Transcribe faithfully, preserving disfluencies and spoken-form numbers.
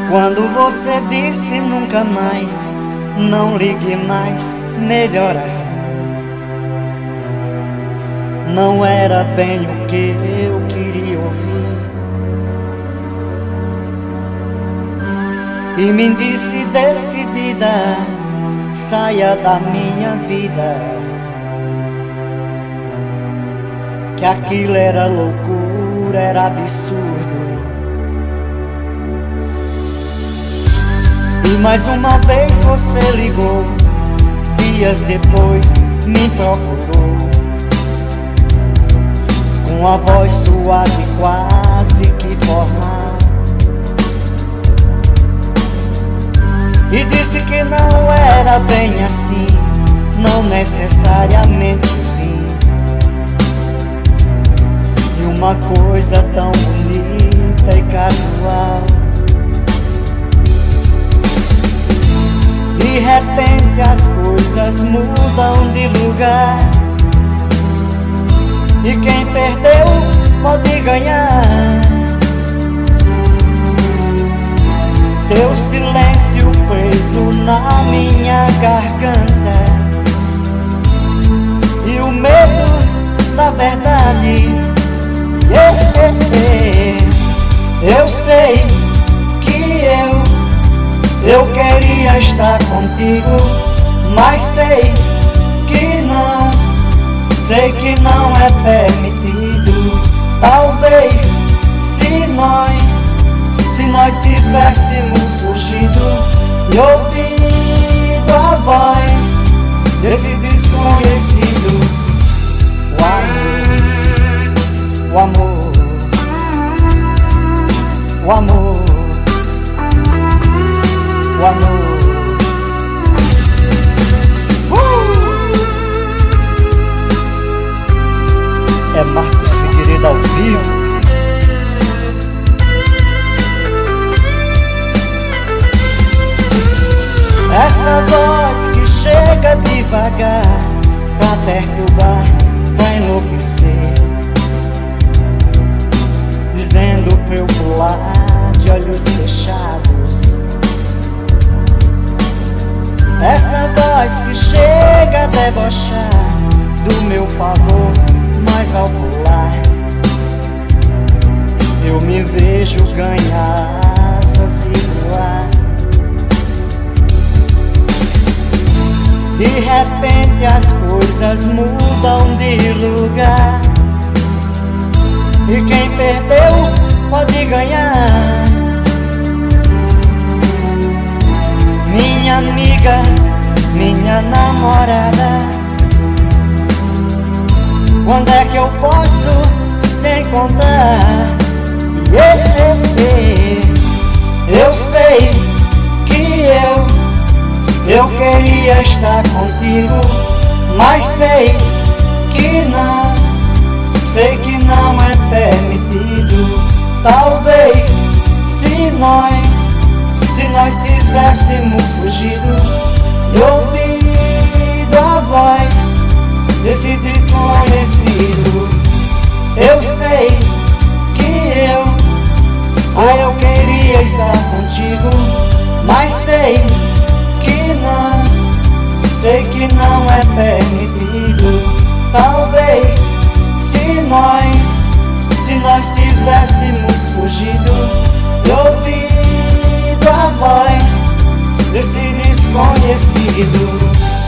Quando você disse nunca mais, não ligue mais, melhor assim. Não era bem o que eu queria ouvir. E me disse decidida, saia da minha vida, que aquilo era loucura, era absurdo. E mais uma vez você ligou, dias depois me procurou, com a voz suave quase que formal, e disse que não era bem assim, não necessariamente o fim de uma coisa tão bonita e casual. De repente as coisas mudam de lugar, e quem perdeu pode ganhar. Teu silêncio preso na minha garganta, e o medo da verdade. Yeah, yeah, yeah. Eu sei que eu Eu queria estar contigo, mas sei que não, sei que não é permitido. Talvez se nós, se nós tivéssemos fugido e ouvido a voz desse desconhecido, o amor, o amor, o amor, o amor. Uh! É Marcos Figueiredo ao vivo. Essa voz que chega devagar pra perturbar, pra enlouquecer, dizendo pra eu pular de olhos fechados. Essa voz que chega a debochar do meu pavor, mas ao pular eu me vejo ganhar asas e voar. De repente as coisas mudam de lugar, e quem perdeu pode ganhar. Minha amiga, minha namorada, quando é que eu posso te encontrar? Yeah, yeah, yeah. Eu sei que eu Eu queria estar contigo, mas sei que não, sei que não é permitido. Talvez se nós, se nós tivéssemos fugido e ouvido a voz desse desconhecido. Eu sei que eu, ah, eu queria estar contigo, mas sei que não, sei que não é permitido. Talvez se nós, se nós tivéssemos fugido e ouvido a voz desse desconhecido.